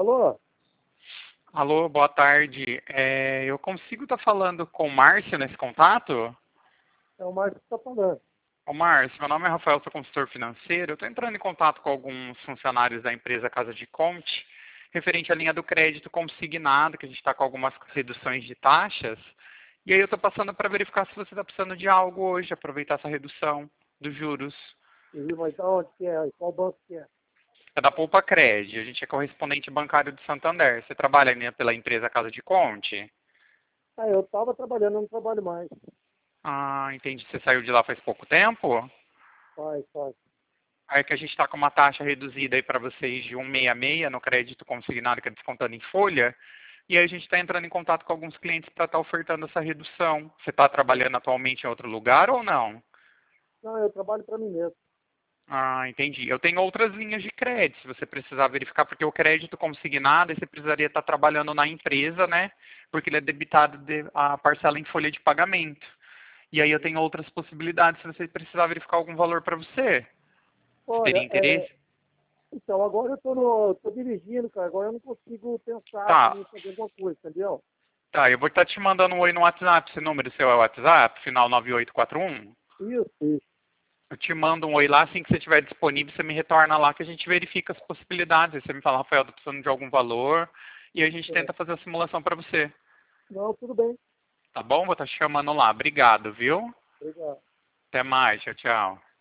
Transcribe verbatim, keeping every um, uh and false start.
Alô? Alô, boa tarde. É, eu consigo estar falando com o Márcio nesse contato? É o Márcio que está falando. Ô Márcio, meu nome é Rafael, sou consultor financeiro. Eu estou entrando em contato com alguns funcionários da empresa Casa de Conte, referente à linha do crédito consignado, que a gente está com algumas reduções de taxas. E aí eu estou passando para verificar se você está precisando de algo hoje, aproveitar essa redução dos juros. E mas da onde que é? Qual banco que é? É da Poupa Cred, a gente é correspondente bancário de Santander. Você trabalha né, pela empresa Casa de Conte? Ah, eu estava trabalhando, eu não trabalho mais. Ah, entendi. Você saiu de lá faz pouco tempo? Faz, faz. Aí que a gente está com uma taxa reduzida aí para vocês de cento e sessenta e seis no crédito consignado, que é descontando em folha. E aí a gente está entrando em contato com alguns clientes para estar ofertando essa redução. Você está trabalhando atualmente em outro lugar ou não? Não, eu trabalho para mim mesmo. Ah, entendi. Eu tenho outras linhas de crédito, se você precisar verificar, porque o crédito consignado, aí você precisaria estar trabalhando na empresa, né? Porque ele é debitado de, a parcela em folha de pagamento. E aí eu tenho outras possibilidades, se você precisar verificar algum valor para você. Você teria Olha, é, interesse? então agora eu tô, no, tô dirigindo, cara. Agora eu não consigo pensar Tá, em fazer alguma coisa, entendeu? Tá, eu vou estar te mandando um oi no WhatsApp. Esse número seu é o WhatsApp, final nove oito quatro um. Isso, isso. Eu te mando um oi lá, assim que você estiver disponível, você me retorna lá que a gente verifica as possibilidades. Aí você me fala, Rafael, tô precisando de algum valor. E a gente É. tenta fazer a simulação para você. Não, tudo bem. Tá bom? Vou estar te chamando lá. Obrigado, viu? Obrigado. Até mais. Tchau, tchau.